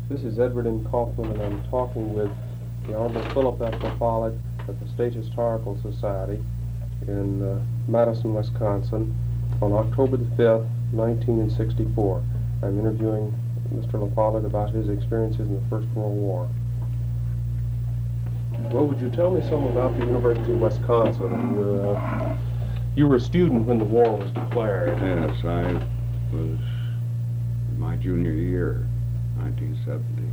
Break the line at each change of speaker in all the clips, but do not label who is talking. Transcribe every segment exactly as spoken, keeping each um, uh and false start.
This is Edward N. Kaufman, and I'm talking with the Honorable Philip F. LaFollette at the State Historical Society in uh, Madison, Wisconsin, on October the fifth, nineteen sixty-four. I'm interviewing Mister LaFollette about his experiences in the First World War. Well, would you tell me some about the University of Wisconsin? You were, uh, you were a student when the war was declared.
Yes, I was in my junior year, nineteen seventy.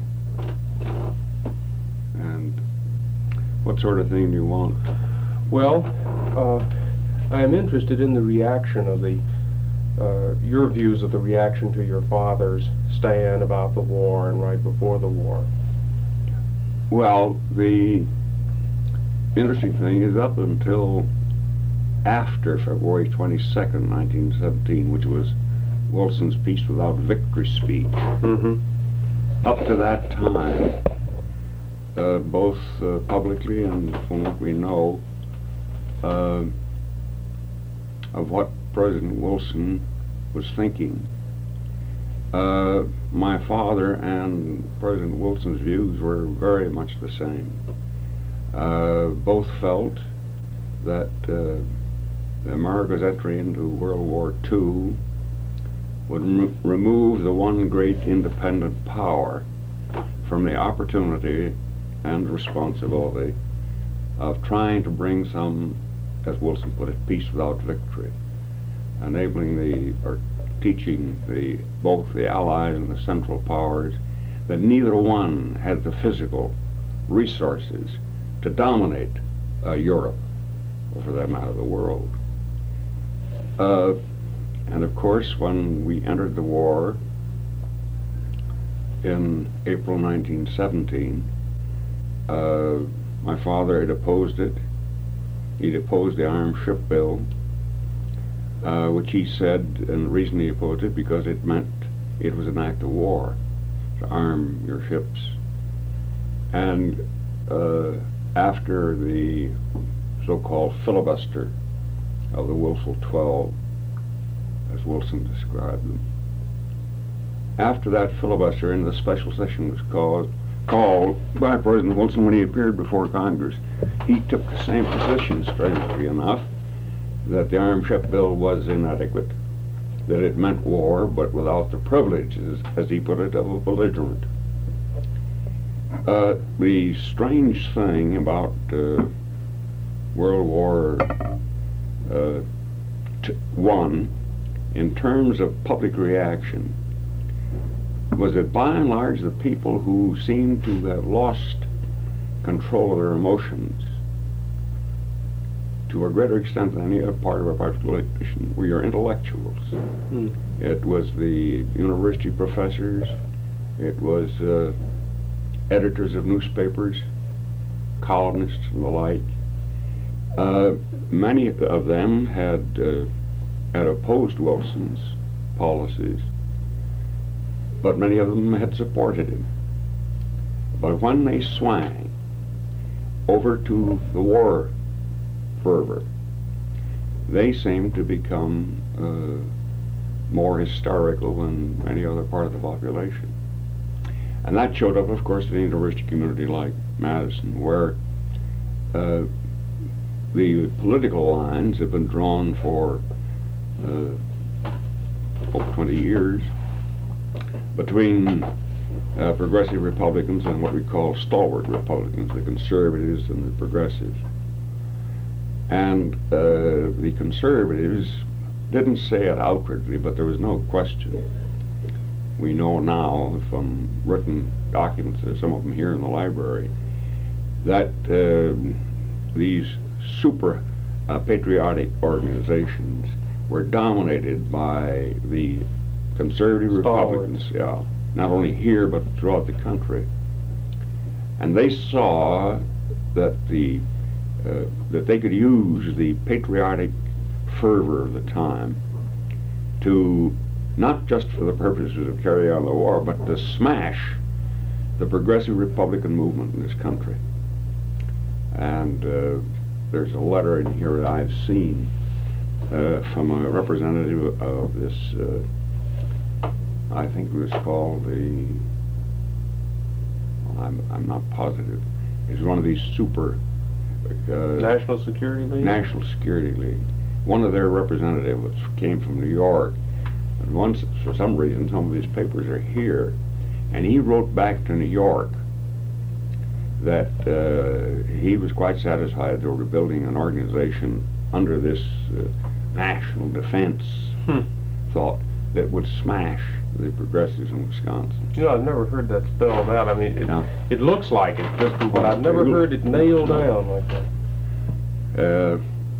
And what sort of thing do you want?
Well, uh, I am interested in the reaction of the, uh, your views of the reaction to your father's stand about the war and right before the war.
Well, the interesting thing is up until after February twenty-second, nineteen seventeen, which was Wilson's Peace Without Victory speech.
Mm-hmm.
Up to that time, uh, both uh, publicly and from what we know uh, of what President Wilson was thinking, uh, my father and President Wilson's views were very much the same. Uh, both felt that uh, America's entry into World War Two would rem- remove the one great independent power from the opportunity and responsibility of trying to bring some, as Wilson put it, peace without victory, enabling the, or teaching the, both the Allies and the Central Powers that neither one had the physical resources to dominate uh, Europe, or for that matter, the world. Uh, And of course, when we entered the war in April nineteen seventeen, uh, my father had opposed it. He'd opposed the Armed Ship Bill, uh, which he said, and the reason he opposed it, because it meant it was an act of war to arm your ships. And uh, after the so-called filibuster of the Wilson Twelve, as Wilson described them. After that filibuster, and the special session was called, called by President Wilson when he appeared before Congress, he took the same position, strangely enough, that the Armed Ship Bill was inadequate, that it meant war, but without the privileges, as he put it, of a belligerent. Uh, the strange thing about uh, World War uh, t- One, in terms of public reaction, was that by and large the people who seemed to have lost control of their emotions to a greater extent than any other part of our population were your intellectuals. Mm. It was the university professors, it was uh, editors of newspapers, columnists and the like. Uh, many of them had uh, had opposed Wilson's policies, but many of them had supported him. But when they swang over to the war fervor, they seemed to become uh, more hysterical than any other part of the population. And that showed up, of course, in a university community like Madison, where uh, the political lines have been drawn for Uh, over twenty years between uh, progressive Republicans and what we call stalwart Republicans, the conservatives and the progressives. And uh, the conservatives didn't say it outwardly, but there was no question. We know now from written documents, there's some of them here in the library, that uh, these super uh, patriotic organizations were dominated by the conservative Republicans, yeah, not only here but throughout the country. And they saw that the uh, that they could use the patriotic fervor of the time to, not just for the purposes of carrying on the war, but to smash the progressive Republican movement in this country. And uh, there's a letter in here that I've seen uh, from a representative of this, uh, I think it was called the I'm, I'm not positive. It's one of these super... Uh,
National Security League?
National Security League. One of their representatives came from New York, and once, for some reason, some of these papers are here, and he wrote back to New York that uh, he was quite satisfied they were building an organization under this uh, national defense
hmm.
thought that would smash the progressives in Wisconsin.
You know, I've never heard that spelled out. I mean, it,
no.
it looks like it, just, but I've never heard it nailed down like that.
Uh,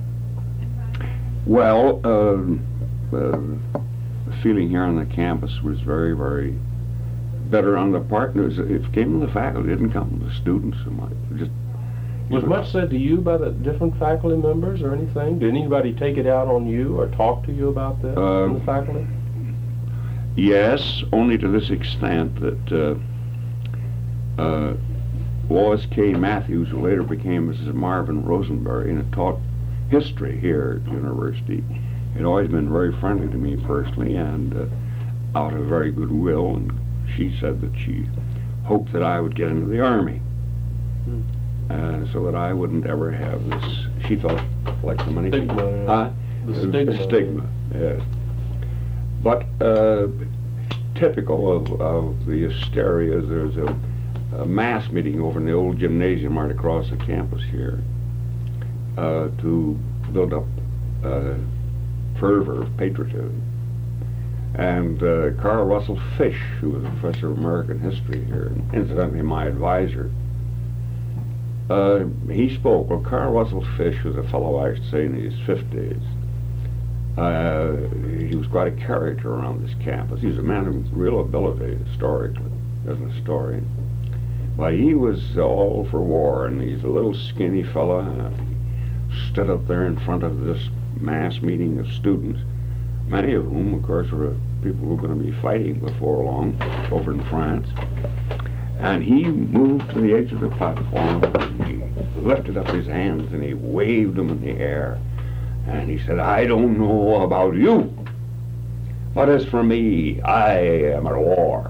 well, uh, uh, the feeling here on the campus was very, very better on the part. It, was, it came from the faculty, it didn't come from the students so much. Just,
was know, much said to you by the different faculty members or anything? Did anybody take it out on you or talk to you about this uh, from the faculty?
Yes, only to this extent that uh, uh, Wallace K. Matthews, who later became Missus Marvin Rosenberry and had taught history here at the university, had always been very friendly to me personally and uh, out of very good will, and she said that she hoped that I would get into the Army, hmm. uh, so that I wouldn't ever have this, she felt like the money.
Stigma.
Uh,
the stigma.
The stigma, yes. But uh, typical of, of the hysteria, there's a, a mass meeting over in the old gymnasium right across the campus here uh, to build up uh, fervor of patriotism. And uh, Carl Russell Fish, who was a professor of American history here, and incidentally my advisor, uh, he spoke. Well, Carl Russell Fish was a fellow, I should say, in his fifties. Uh, he was quite a character around this campus. He was a man of real ability historically, as a historian. But he was all for war, and he's a little skinny fella. Uh, he stood up there in front of this mass meeting of students, many of whom, of course, were people who were going to be fighting before long over in France. And he moved to the edge of the platform, and he lifted up his hands, and he waved them in the air. And he said, "I don't know about you, but as for me, I am at war."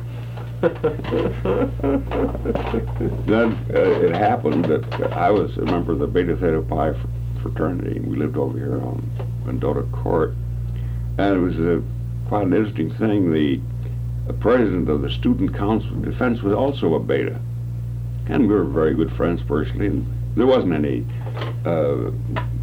Then uh, it happened that I was a member of the Beta Theta Pi fraternity. We lived over here on Mendota Court. And it was a, quite an interesting thing. The, the president of the Student Council of Defense was also a Beta. And we were very good friends personally. And there wasn't any... Uh,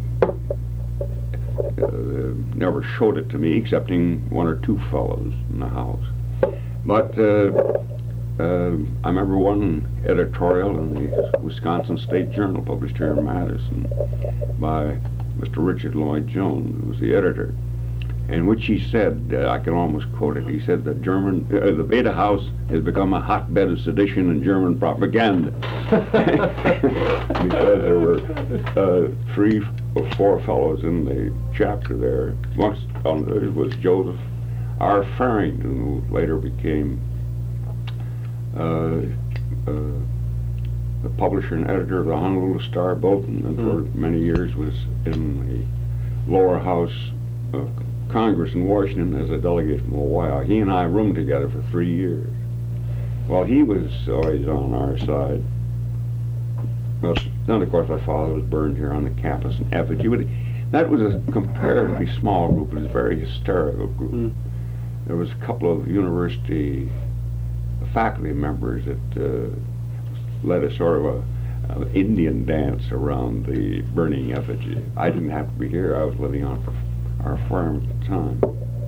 Uh, never showed it to me, excepting one or two fellows in the house. But uh, uh, I remember one editorial in the Wisconsin State Journal, published here in Madison, by Mister Richard Lloyd Jones, who was the editor, in which he said, uh, I can almost quote it, he said that German, uh, the Beta House has become a hotbed of sedition and German propaganda. Because there were uh, three or four fellows in the chapter there. Once on there was Joseph R. Farrington, who later became uh, uh, the publisher and editor of the Honolulu Star Bulletin, and for mm. many years was in the lower house of Congress in Washington as a delegate from Hawaii. He and I roomed together for three years. Well, he was always on our side. Well, then, of course, my father was burned here on the campus in effigy. But that was a comparatively small group. It was a very hysterical group. Mm. There was a couple of university faculty members that uh, led a sort of a, an Indian dance around the burning effigy. I didn't have to be here. I was living on our farm at the time.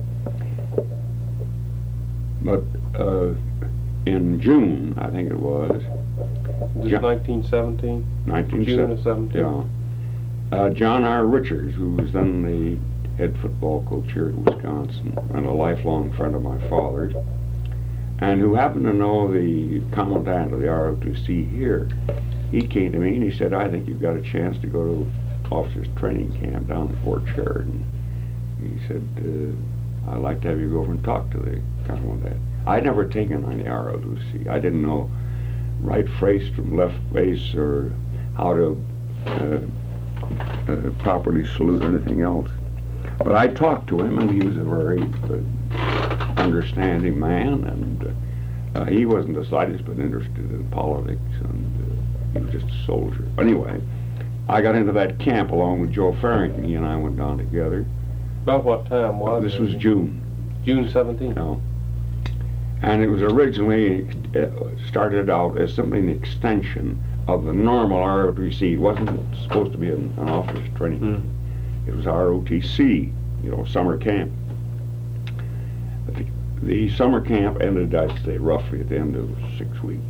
But uh, in June, I think it was,
This is nineteen seventeen?
nineteen
June of seventeen?
Yeah. Uh, John R. Richards, who was then the head football coach here in Wisconsin, and a lifelong friend of my father's, and who happened to know the commandant of the R O two C here, he came to me and he said, "I think you've got a chance to go to officers training camp down at Fort Sheridan." He said, uh, "I'd like to have you go over and talk to the commandant." I'd never taken on the R O two C. I didn't know right face from left face or how to uh, uh, properly salute or anything else. But I talked to him, and he was a very uh, understanding man, and Uh, he wasn't the slightest bit interested in politics, and uh, he was just a soldier. Anyway, I got into that camp along with Joe Farrington. He and I went down together.
About what time was
This
it?
was June.
June seventeenth?
No. And it was originally uh, started out as simply an extension of the normal R O T C. It wasn't supposed to be an, an officer's training.
Mm.
It was R O T C, you know, summer camp. But the, the summer camp ended, I'd say, roughly at the end of six weeks.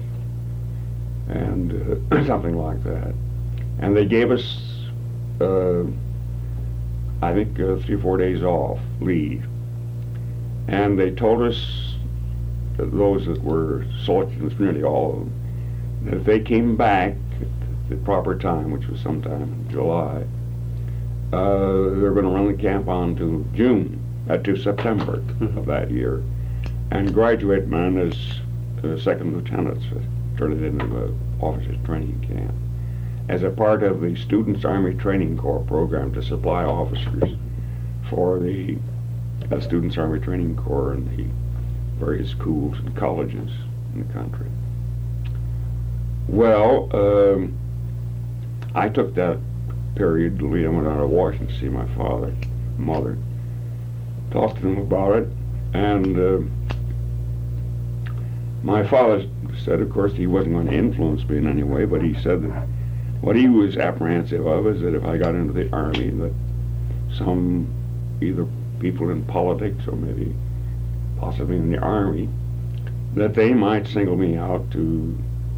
And uh, something like that. And they gave us, uh, I think, uh, three or four days off, leave. And they told us, those that were selected, nearly all of them, that if they came back at the proper time, which was sometime in July, uh, they were going to run the camp on to June, uh, to September mm-hmm. of that year, and graduate men as uh, second lieutenants, uh, turn it into an officers training camp, as a part of the Students Army Training Corps program to supply officers for the uh, Students Army Training Corps and the various schools and colleges in the country. Well, um, I took that period to leave. I went out to Washington to see my father, mother, talked to them about it, and uh, my father said, of course, he wasn't going to influence me in any way, but he said that what he was apprehensive of is that if I got into the Army, that some either people in politics or maybe possibly in the Army, that they might single me out to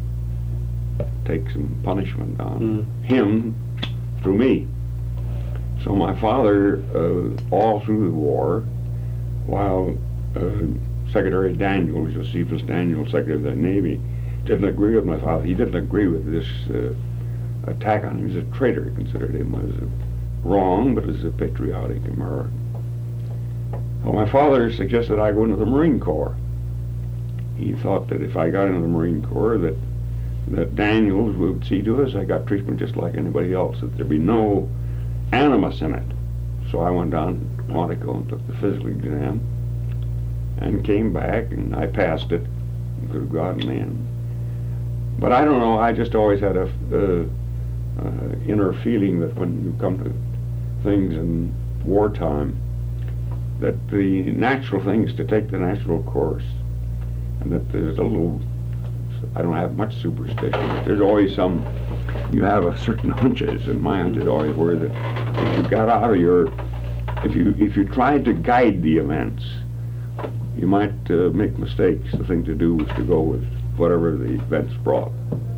take some punishment on mm. him through me. So my father, uh, all through the war, while uh, Secretary Daniels, Josephus Daniels, Secretary of the Navy, didn't agree with my father. He didn't agree with this uh, attack on him. He was a traitor. He considered him as a wrong, but as a patriotic American. Well, my father suggested I go into the Marine Corps. He thought that if I got into the Marine Corps, that that Daniels would see to us I got treatment just like anybody else, that there'd be no animus in it. So I went down to Quantico and took the physical exam and came back, and I passed it. Could have gotten in. But I don't know, I just always had a uh, uh, inner feeling that when you come to things in wartime, that the natural thing is to take the natural course, and that there's a little, I don't have much superstition, but there's always some, you have a certain hunches, and my hunches always were that if you got out of your, if you if you tried to guide the events, you might uh, make mistakes. The thing to do was to go with whatever the events brought.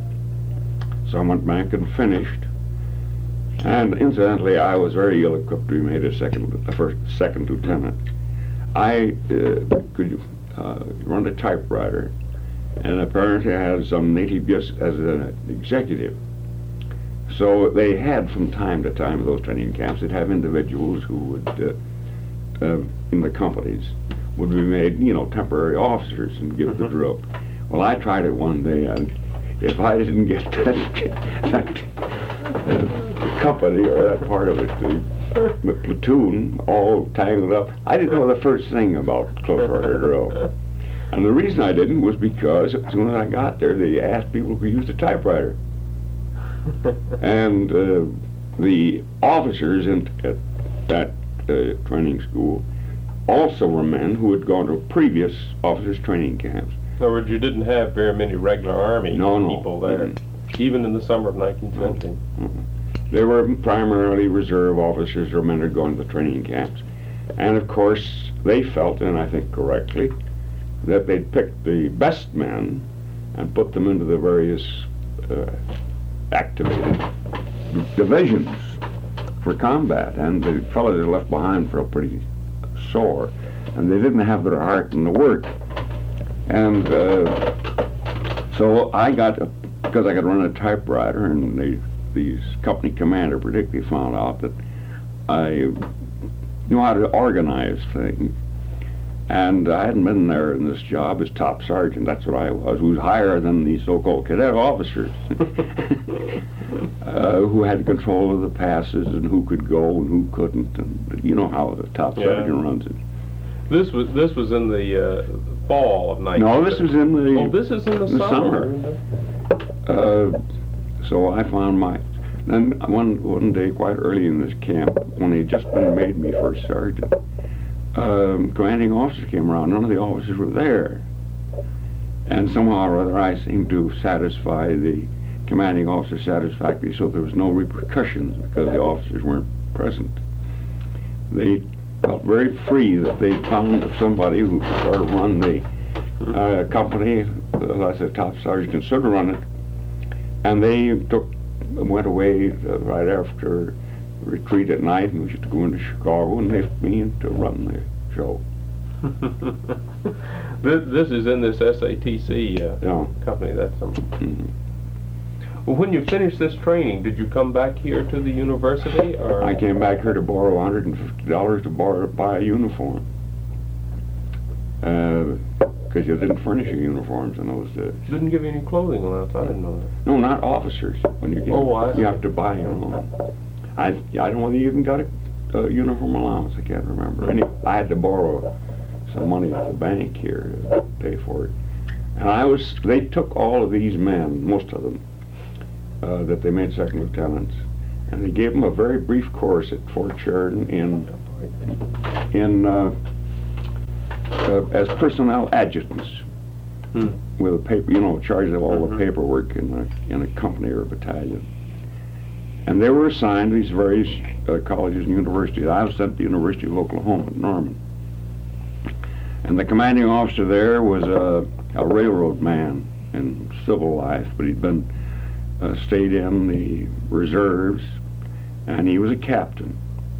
So I went back and finished. And incidentally, I was very ill-equipped to be made a second, a first, second lieutenant. I uh, could uh, run a typewriter, and apparently I had some native gifts as an executive. So they had, from time to time, those training camps, they'd have individuals who would, uh, uh, in the companies, would be made, you know, temporary officers and give the drill. Well, I tried it one day, and if I didn't get that, that uh, company or that part of it, the, the platoon, all tangled up, I didn't know the first thing about close order drill. And the reason I didn't was because as soon as I got there, they asked people who used a typewriter. And uh, the officers in, at that uh, training school also were men who had gone to previous officers' training camps.
In other words, you didn't have very many regular Army
no, no.
people there, mm-hmm. even in the summer of nineteen seventeen.
Mm-hmm. They were primarily reserve officers or men who had gone to the training camps. And of course, they felt, and I think correctly, that they'd picked the best men and put them into the various uh, activated divisions for combat, and the fellows they left behind felt pretty sore, and they didn't have their heart in the work. And uh, so I got, because I could run a typewriter, and they, the company commander particularly found out that I knew how to organize things. And I hadn't been there in this job as top sergeant. That's what I was, who was higher than the so-called cadet officers, uh, who had control of the passes and who could go and who couldn't. And you know how the top yeah. sergeant runs it.
This was this was in the uh, fall of nineteen.
No, this was in the.
Oh, this is in the,
the
summer.
summer. Uh, so I found my. Then one one day, quite early in this camp, when he'd just been made me first sergeant, um, commanding officer came around. None of the officers were there, and somehow or other, I seemed to satisfy the commanding officer satisfactorily, so there was no repercussions because the officers weren't present. They felt very free that they found somebody who could sort of run the uh, company, uh, as a top sergeant and sort of run it, and they took went away uh, right after retreat at night, and we used to go into Chicago and left me to run the show.
this, this is in this S A T C uh,
yeah.
company. That's um.
Mm-hmm.
Well, when you finished this training, did you come back here to the university, or?
I came back here to borrow one hundred fifty dollars to borrow buy a uniform. Because uh, you didn't furnish your uniforms in those days.
Didn't give you any clothing allowance. I didn't know that.
No, not officers. When you get,
oh, I
you have to buy your own. I I don't know whether you even got a, a uniform allowance. I can't remember. Any, I had to borrow some money at the bank here to pay for it. And I was. They took all of these men, most of them, uh, that they made second lieutenants, and they gave them a very brief course at Fort Sheridan in in. Uh, Uh, as personnel adjutants, hmm. with a paper, you know, charge of all mm-hmm. the paperwork in a, in a company or a battalion. And they were assigned these various uh, colleges and universities. I was sent to the University of Oklahoma at Norman. And the commanding officer there was a, a railroad man in civil life, but he'd been, uh, stayed in the reserves, and he was a captain.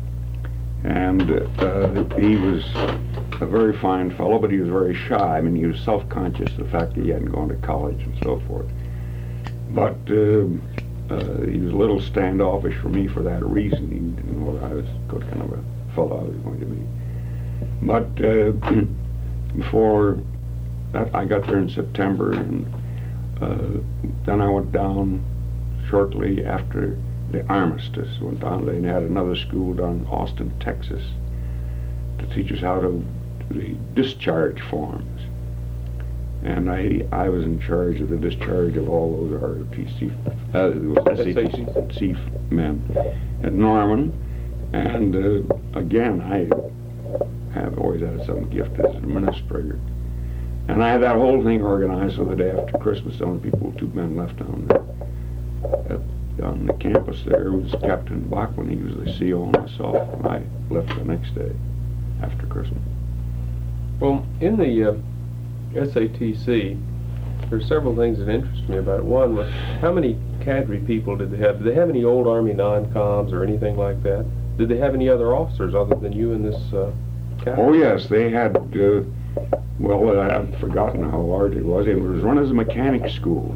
And uh, he was a very fine fellow, but he was very shy. I mean, he was self-conscious of the fact that he hadn't gone to college and so forth. But uh, uh, he was a little standoffish for me for that reason. He didn't know I was what kind of a fellow I was going to be. But uh, before that, I got there in September, and uh, then I went down shortly after the armistice. Went down there and had another school down in Austin, Texas, to teach us how to do the discharge forms. And I I was in charge of the discharge of all those R O T C, uh, S A T C men at Norman. And uh, again, I have always had some gift as an administrator. And I had that whole thing organized so the day after Christmas, the only people, two men left down there at on the campus there was Captain Bachman. He was the C O, and myself, and I left the next day after Christmas.
Well, in the uh, S A T C, there are several things that interest me about it. One was, how many cadre people did they have? Did they have any old Army non-coms or anything like that? Did they have any other officers other than you in this uh, cadre?
Oh, yes, they had, uh, well, I've forgotten how large it was. It was run as a mechanic school.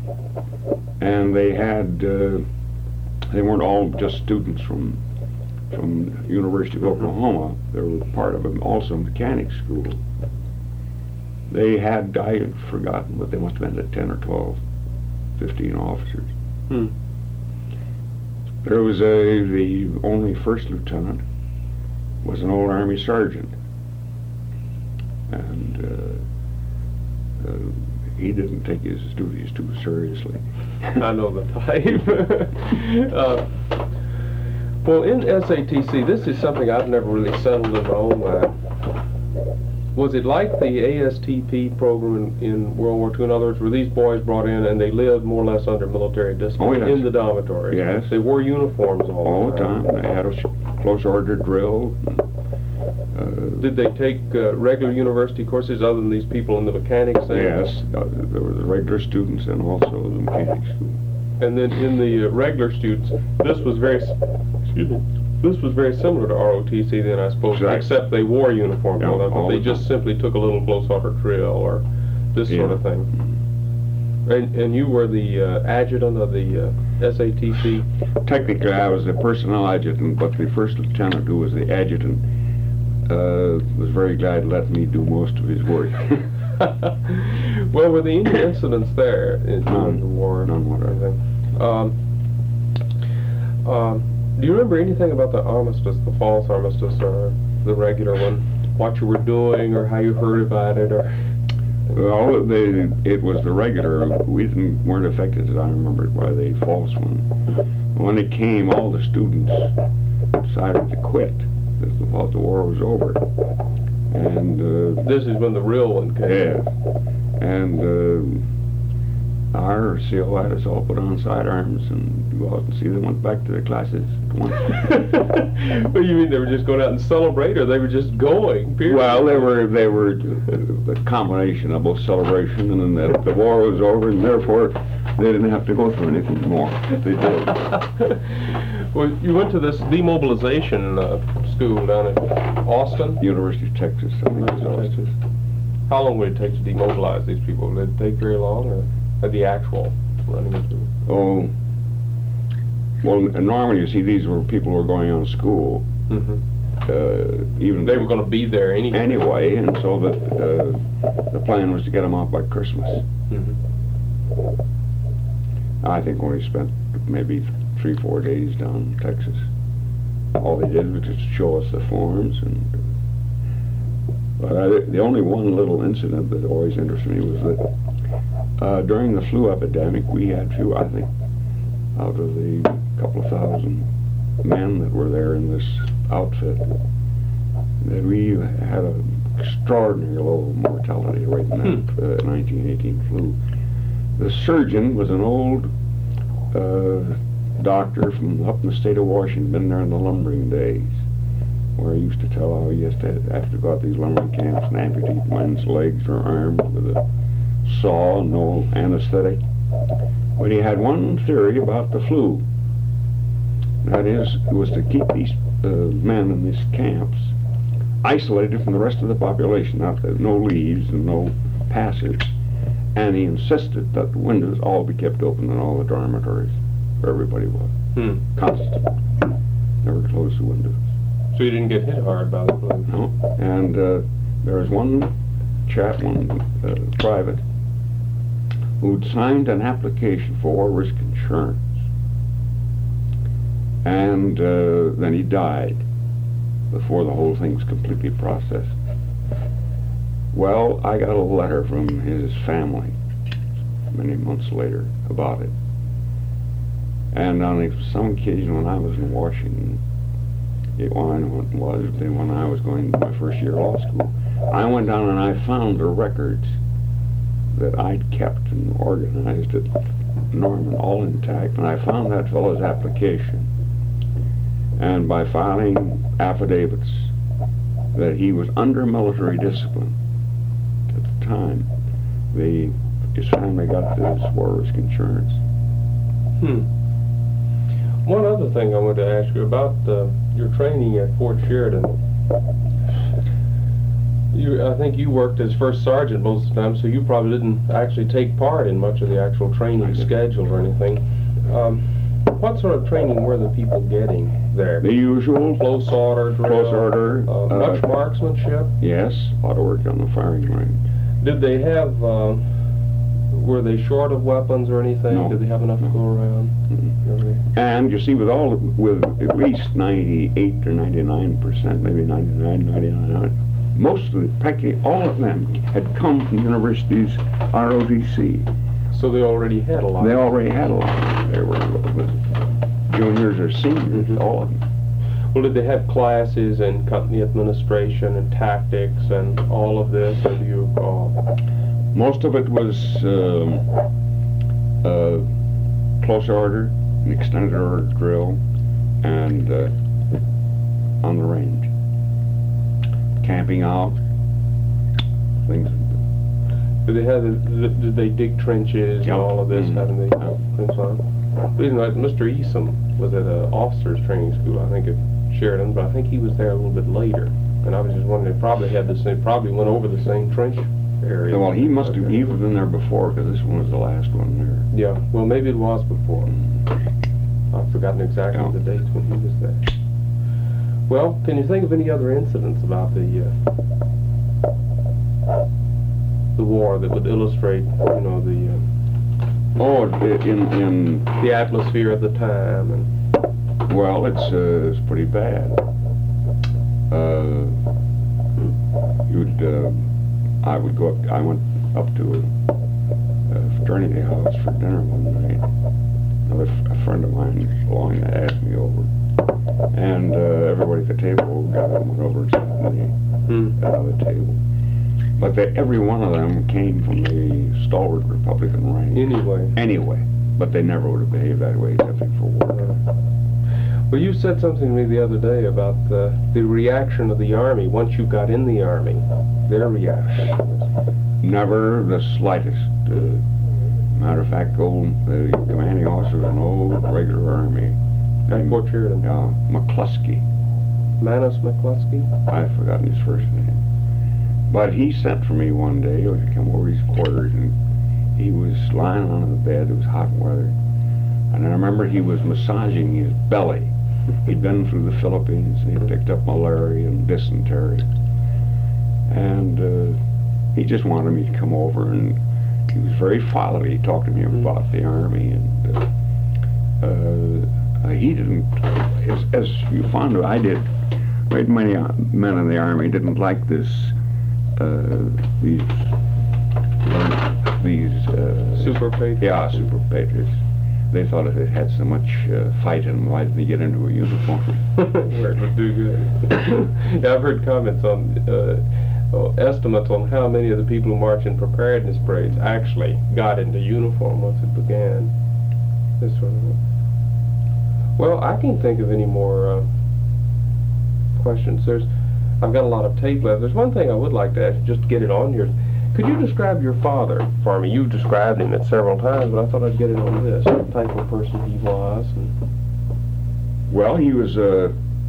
And they had, uh, they weren't all just students from from University of Oklahoma. They were part of an also mechanic school. They had, I had forgotten, but they must have been at ten or twelve, fifteen officers.
Hmm.
There was a, the only first lieutenant was an old Army sergeant. And uh, uh, he didn't take his duties too seriously.
I know the type. uh, well, in S A T C, this is something I've never really settled in my own mind. Was it like the A S T P program in, in World War Two? In other words, were these boys brought in and they lived more or less under military discipline
oh, yes.
in the dormitories?
Yes.
They wore uniforms all,
all
the time.
the time. They had a close order drill.
Uh, Did they take uh, regular university courses other than these people in the mechanics thing?
Yes, uh, there were the regular students and also the mechanic school.
And then in the uh, regular students, this was very, excuse me, this was very similar to R O T C then, I suppose,
exactly.
except they wore uniforms,
yeah,
all that, but they
the
just
time.
simply took a little blow-solder drill or this
yeah.
sort of thing. And, and you were the uh, adjutant of the uh, S A T C?
Technically, I was the personnel adjutant, but the first lieutenant, who was the adjutant, uh, was very glad to let me do most of his work.
Well, were there any incidents there in
None.
the war?
None whatever.
Um, um, do you remember anything about the armistice, the false armistice, or the regular one? What you were doing, or how you heard about it, or?
Well, they, it was the regular. We didn't, weren't affected, as I remember, by the false one. When it came, all the students decided to quit. They thought the war was over. And uh,
this is when the real one came.
Yeah. And uh, our C O had us all put on sidearms and go out and see them went back to their classes at once.
What do you mean they were just going out and celebrate, or they were just going? Period?
Well, they were they were the combination of both celebration and then that the war was over, and therefore they didn't have to go through anything more. They did.
Well, you went to this demobilization uh, school down in Austin?
University of Texas. I think it was Austin.
How long would it take to demobilize these people? Did it take very long, or at the actual running into?
Oh, well, normally you see these were people who were going on school.
Mm-hmm.
Uh, even
they were going to be there anyway.
Anyway, and so that uh, the plan was to get them out by Christmas.
Mm-hmm.
I think we spent maybe three, four days down in Texas. All they did was just show us the forms, and but I, the only one little incident that always interested me was that uh, during the flu epidemic, we had few, I think, out of the couple of thousand men that were there in this outfit, that we had an extraordinary low mortality rate in that uh, nineteen eighteen flu. The surgeon was an old uh, doctor from up in the state of Washington, been there in the lumbering days, where he used to tell how he used to have to go out to these lumbering camps and amputate men's legs or arms with a saw, no anesthetic. But he had one theory about the flu. That is, it was to keep these uh, men in these camps isolated from the rest of the population, not that no leaves and no passage. And he insisted that the windows all be kept open in all the dormitories where everybody was.
Hmm.
Constant. Never closed the windows.
So you didn't get hit hard by the flu?
No. And uh, there was one chap, one uh, private, who'd signed an application for war risk insurance. And uh, then he died before the whole thing was completely processed. Well, I got a letter from his family many months later about it. And on some occasion when I was in Washington, it was when I was going to my first year of law school, I went down and I found the records that I'd kept and organized at Norman, all intact, and I found that fellow's application. And by filing affidavits that he was under military discipline at the time, the his family got this war risk insurance.
Hmm. One other thing I wanted to ask you about uh, your training at Fort Sheridan. You, I think you worked as first sergeant most of the time, so you probably didn't actually take part in much of the actual training schedule or anything. Um, what sort of training were the people getting there?
The usual.
Close order drill?
Close order.
Uh,
uh,
much marksmanship?
Yes, a lot of work on the firing range.
Did they have, uh, were they short of weapons or anything?
No.
Did they have enough to go around?
Mm-hmm. And you see, with all, with at least ninety-eight or ninety-nine percent, maybe ninety-nine, ninety-nine, most of the, practically all of them had come from universities R O T C.
So they already had a lot.
They already had a lot. They were juniors or seniors,
Mm-hmm.
all of them.
Well, did they have classes in company administration and tactics and all of this, or do you recall?
Most of it was um, uh, close order, an extended order drill, and uh, on the range. Camping out, things.
Did they have? The, did they dig trenches and
Yep.
all of this?
Mm-hmm.
Having the things on? Reason like Mister Easom was at an officers training school, I think at Sheridan, but I think he was there a little bit later. And I was just wondering, they probably had the same. Probably went over the same trench area.
Well, he must have. He was in there before, because this one was the last one there.
Yeah. Well, maybe it was before. I've forgotten exactly
Yeah.
the dates when he was there. Well, can you think of any other incidents about the uh, the war that would illustrate, you know, the uh,
Oh, in in
the atmosphere at the time? And
well, it's uh, it's pretty bad. Uh, you'd uh, I would go up. I went up to a, a fraternity house for dinner one night. Another f- a friend of mine along that asked me over, and uh, everybody at the table got up and went over and sat at the,
Hmm.
uh, the table. But they, every one of them came from the stalwart Republican rank.
Anyway.
Anyway, but they never would have behaved that way except for war.
Well, you said something to me the other day about the, the reaction of the Army once you got in the Army. Their reaction.
Never the slightest. Uh, matter of fact, old, the commanding officer of an old regular Army.
At Fort Sheridan.
Yeah, McCluskey.
Manus McCluskey?
I've forgotten his first name. But he sent for me one day to come over his quarters, and he was lying on the bed. It was hot weather. And I remember he was massaging his belly. He'd been through the Philippines, and he'd picked up malaria and dysentery. And uh, he just wanted me to come over, and he was very fatherly. He talked to me about the Army, and uh, uh, he didn't, as, as you found out, I did. Great many uh, men in the Army didn't like this, uh, these, uh, these, uh,
Super patriots?
Yeah, super patriots. They thought if it had so much uh, fight in them, why didn't they get into a uniform?
Where it would do good. Yeah, I've heard comments on, uh, oh, estimates on how many of the people who march in preparedness parades actually got into uniform once it began. This sort of thing. Well, I can't think of any more uh, questions. There's, I've got a lot of tape left. There's one thing I would like to ask, just to get it on here. Could you describe your father for me? You've described him it several times, but I thought I'd get it on this, what type of person he was. And
Well, he was, uh,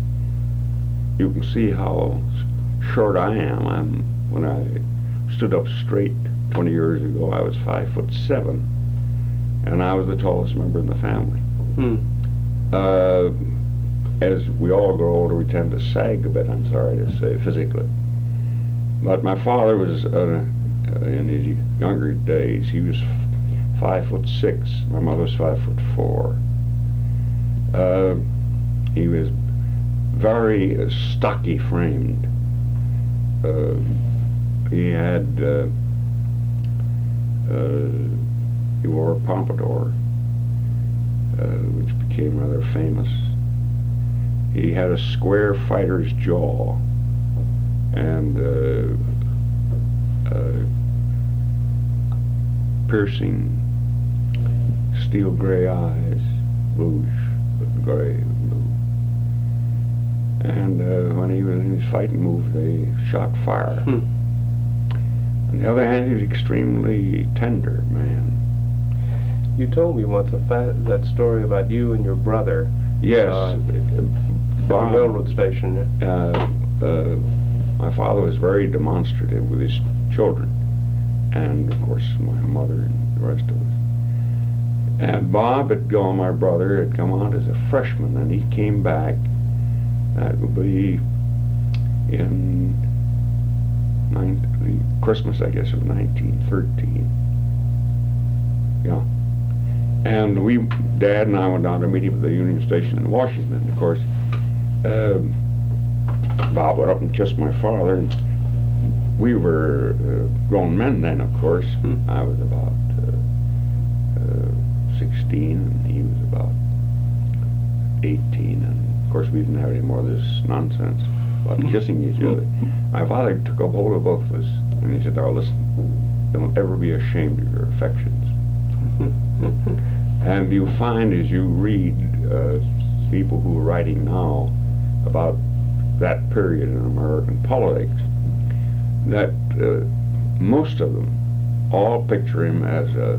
you can see how short I am. I'm, when I stood up straight twenty years ago, I was five foot seven, and I was the tallest member in the family.
Hmm.
Uh, as we all grow older, we tend to sag a bit, I'm sorry to say, physically. But my father was, uh, uh, in his younger days, he was f- five foot six. My mother was five foot four. Uh, he was very uh, stocky framed. Uh, he had, uh, uh, he wore a pompadour, uh, which became rather famous. He had a square fighter's jaw, and uh, uh, piercing steel gray eyes, bluish, but gray and blue. And uh, when he was in his fighting move, they shot fire.
Hmm.
On the other hand, he was an extremely tender man.
You told me once a fa- that story about you and your brother.
Yes,
Uh,
Bob,
on the railroad station.
uh, uh, my father was very demonstrative with his children, and of course my mother and the rest of us. And Bob had gone, my brother had come out as a freshman, and he came back, that would be in nine, the Christmas, I guess, of nineteen thirteen. Yeah. And we, Dad and I went down to meet him at the Union Station in Washington. Of course, uh, Bob went up and kissed my father, and we were uh, grown men then, of course.
Hmm.
I was about uh, uh, sixteen, and he was about eighteen, and of course we didn't have any more of this nonsense about kissing each other. My father took a hold of both of us, and he said, "Now listen, don't ever be ashamed of your affections." And you find as you read uh, people who are writing now about that period in American politics, that uh, most of them all picture him as a,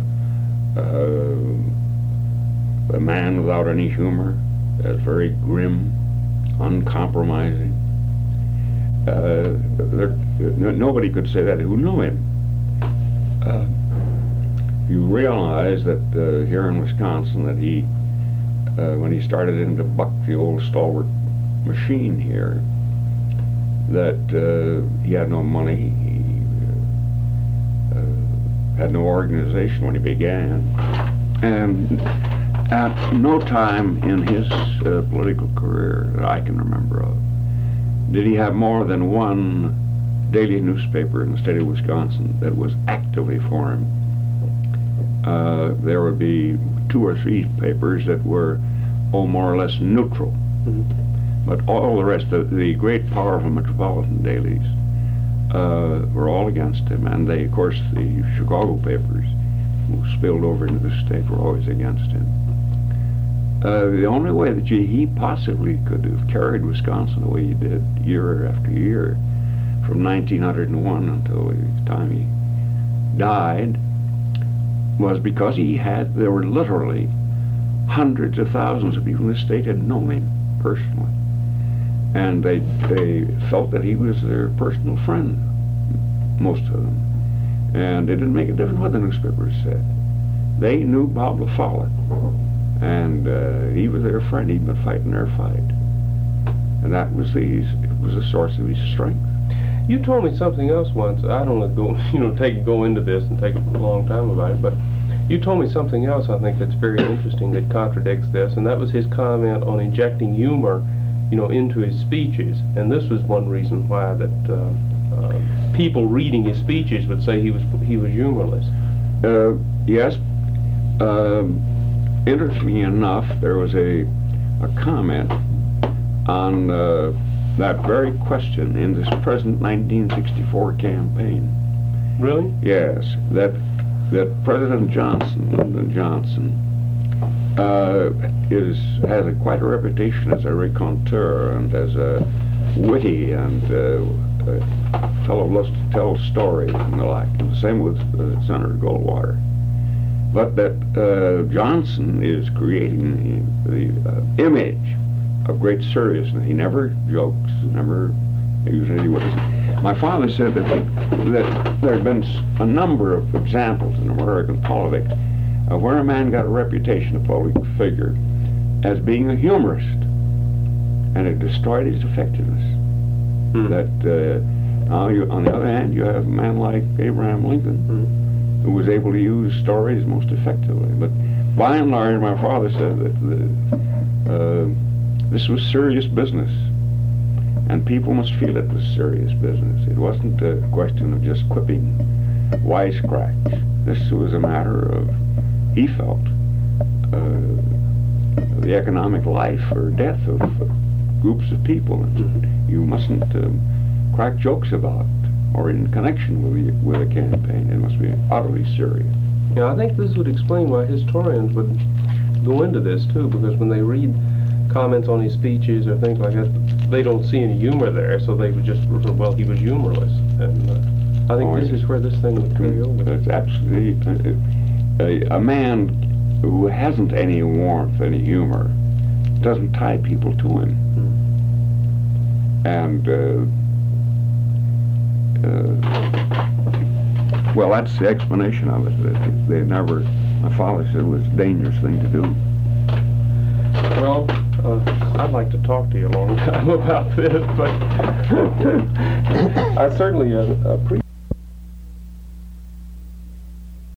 uh, a man without any humor, as very grim, uncompromising. Uh, there, no, nobody could say that who knew him. Uh, you realize that uh, here in Wisconsin that he, uh, when he started in to buck the old stalwart machine here, that uh, he had no money, he uh, had no organization when he began, and at no time in his uh, political career that I can remember of did he have more than one daily newspaper in the state of Wisconsin that was actively for him. Uh, there would be two or three papers that were, oh, more or less neutral. Mm-hmm. But all the rest, of the great powerful metropolitan dailies, uh, were all against him. And they, of course, the Chicago papers, who spilled over into the state, were always against him. Uh, the only way that he possibly could have carried Wisconsin the way he did year after year, from nineteen oh one until the time he died, was because he had, there were literally hundreds of thousands of people in the state had known him personally. And they, they felt that he was their personal friend, most of them. And it didn't make a difference what the newspapers said. They knew Bob La Follette, and uh, he was their friend. He'd been fighting their fight. And that was the, it was a source of his strength.
You told me something else once. I don't want to go, you know, take go into this and take a long time about it, but you told me something else I think that's very interesting that contradicts this, and that was his comment on injecting humor, you know, into his speeches. And this was one reason why that uh, uh, people reading his speeches would say he was he was humorless.
Uh, yes. Um, interestingly enough, there was a a comment on uh, that very question in this present nineteen sixty-four campaign.
Really?
Yes, that that President Johnson, Lyndon Johnson, uh, is has a, quite a reputation as a raconteur and as a witty and uh, a fellow who loves to tell stories and the like. And the same with uh, Senator Goldwater. But that uh, Johnson is creating the, the uh, image of great seriousness. He never jokes, never usually what is. My father said that, the, that there had been a number of examples in American politics of where a man got a reputation, a public figure, as being a humorist, and it destroyed his effectiveness. Hmm. That uh, now, you, on the other hand, you have a man like Abraham Lincoln, hmm. who was able to use stories most effectively. But by and large, my father said that the, uh, this was serious business, and people must feel it was serious business. It wasn't a question of just quipping wisecracks. This was a matter of, he felt, uh, the economic life or death of uh, groups of people. And you mustn't um, crack jokes about or in connection with the, with a campaign. It must be utterly serious.
Yeah, I think this would explain why historians would go into this too, because when they read comments on his speeches or things like that, they don't see any humor there, so they would just, well, he was humorless. And uh, I think oh, this is where this thing would carry over.
It's absolutely, uh, a, a man who hasn't any warmth, any humor, doesn't tie people to him. Mm. And, uh, uh, well, that's the explanation of it. That they never, my father said it was a dangerous thing to do.
Well, Uh, I'd like to talk to you a long time about this, but I certainly uh, appreciate